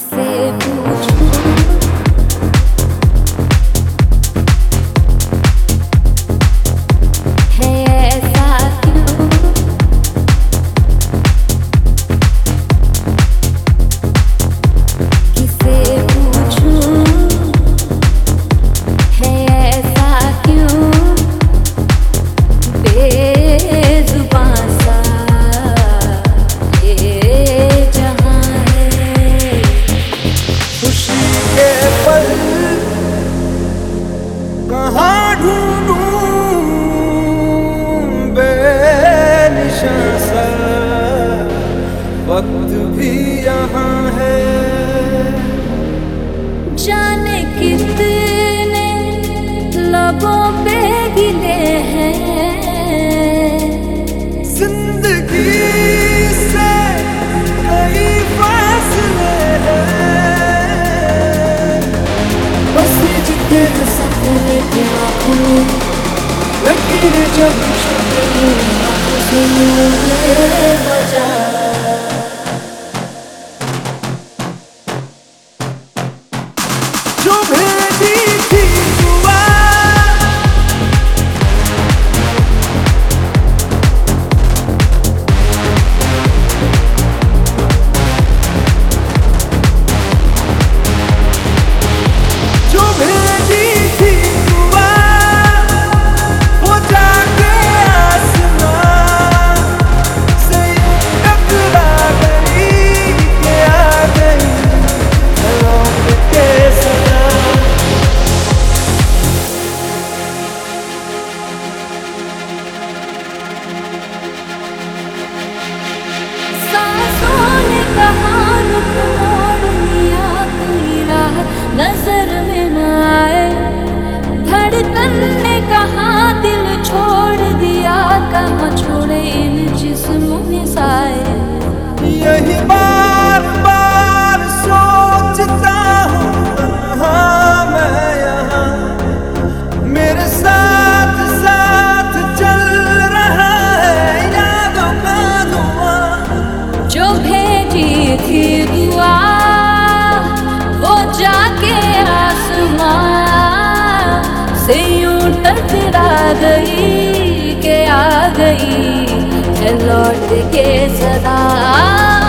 किसे पूछूं है ऐसा क्यों, किसे पूछूं है ऐसा क्यों, बेजुबां सा ये जहां है। खुशी के पल कहाँ ढूंढूं बेनिशां सा, वक्त भी यहाँ है। जाने कितने लबों पे गिले हैं, जिंदगी से कई फासले हैं। बस जितने सपने के आंखों लकीरें जब में आंखों से मिलने बजा। जो भेजी थी दुआ, जो भेजी थी दुआ, वो जाके आसमां से टकरा गई कि आ गई लौट के सदा। सांसों ने कहा रुख मोड़ लिया, कोई राह नजर में न आए। धड़कन ने कहा दिल छोड़ दिया, कहाँ छोड़े इन जिस्मों ने साए। यही बार बार सोचता हूँ हाँ मैं यहाँ, मेरे साथ साथ चल रहा है यादों का धुआं। जो भेजी थी दुआ, वो जाके आसमां से यूं टकरा गई कि आ गई है लौट के सदा।